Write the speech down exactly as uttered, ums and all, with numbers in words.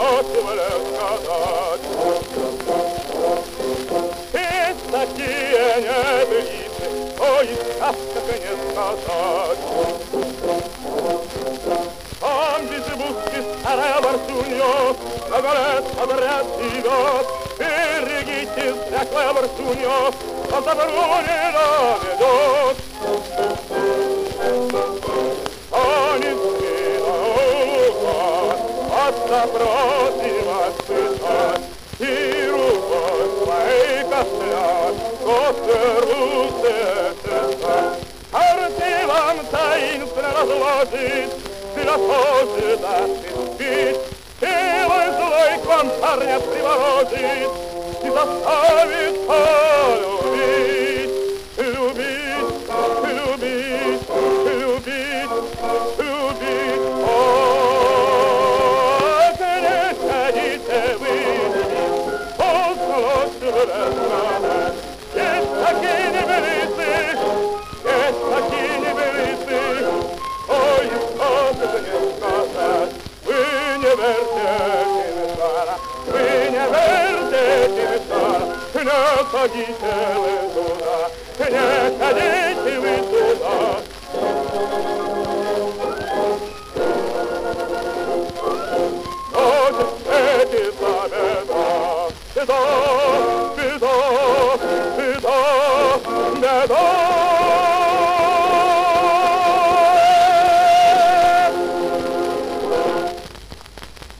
позволю сказать. И такие небылицы, ой, сказка не сказать. Там без будки старая барсунья, на горе подряд живет. Берегитесь, всякая барсунья, по добру не наведет. Напротив отпытать, и рукой своей кослят, котеру сердца. Арти вам таинственно разложит, философию даст избить, силой злой к вам парня приворожит и заставит полюбить. Любить, любить, любить, любить. Есть такие небылицы, есть такие небылицы, ой, что не сказать. Вы не верьте, Тимишара, вы не верьте, Тимишара, не ходите вы туда, не ходите вы туда. Эти победа,